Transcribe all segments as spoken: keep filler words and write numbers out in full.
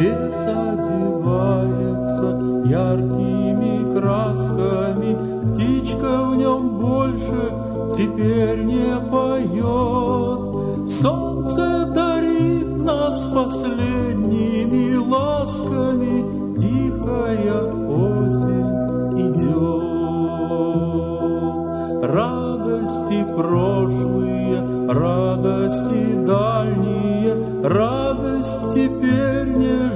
Лес одевается яркими красками, птичка в нем больше теперь не поет. Солнце дарит нас последними ласками, тихая осень идет. Радости прошлые, радости дальние, радость теперь не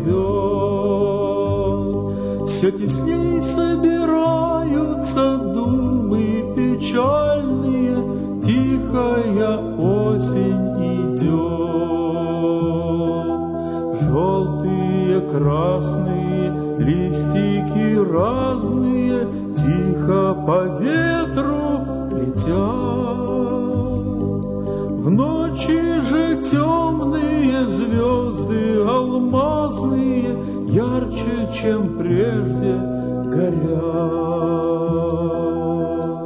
живет. Все тесней собираются думы печальные, тихая осень идет. Желтые, красные, листики разные тихо по ветру летят. В ночи же темные звезды алмазные ярче, чем прежде, горят.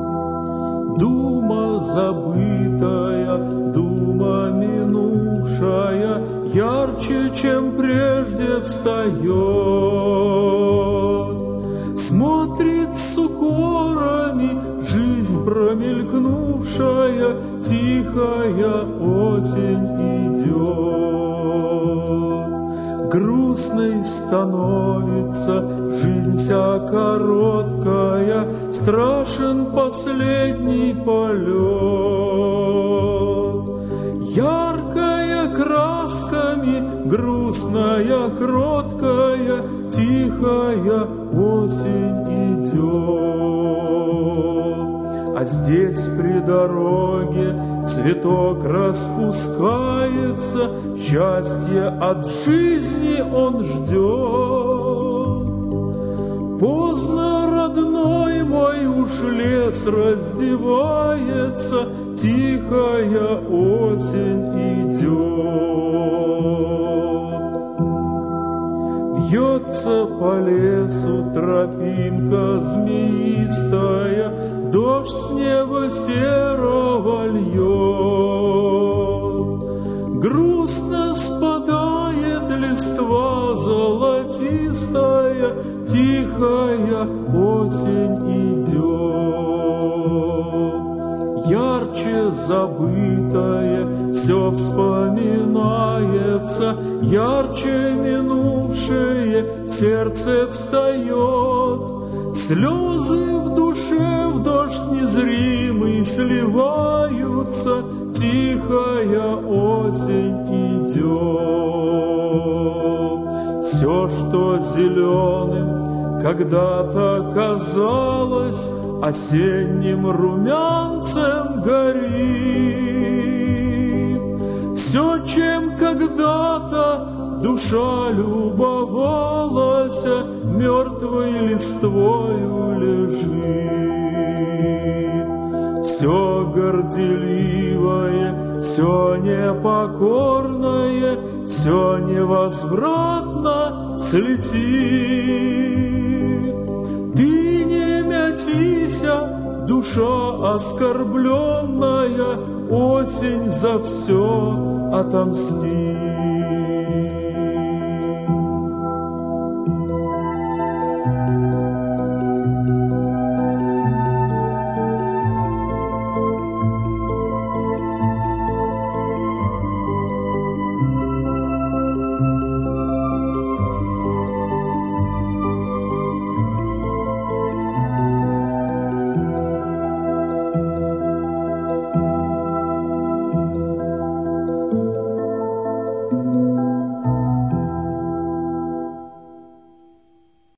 Дума забытая, дума минувшая ярче, чем прежде, встает. Смотрит с укорами жизнь промелькнувшая, тихая осень идет. Грустной становится жизнь вся короткая, страшен последний полет. Яркая красками, грустная, кроткая, тихая осень идет. А здесь при дороге цветок распускается, счастье от жизни он ждет. Поздно, родной мой, уж лес раздевается, тихая осень идет. Вьется по лесу тропинка змеистая, дождь с неба серого льет. Грустно спадает листва золотистая, тихая осень идет. Ярче забытое все вспоминается, ярче минувшее сердце встает. Слезы в душе в дождь незримый сливаются, тихая осень идет. Все, что зеленым когда-то казалось, осенним румянцем горит. Все, чем когда-то душа любовалась, мертвой листвою лежит. Все горделивое, все непокорное, все невозвратно слетит. Ты не мятися, душа оскорбленная, осень за все отомстит.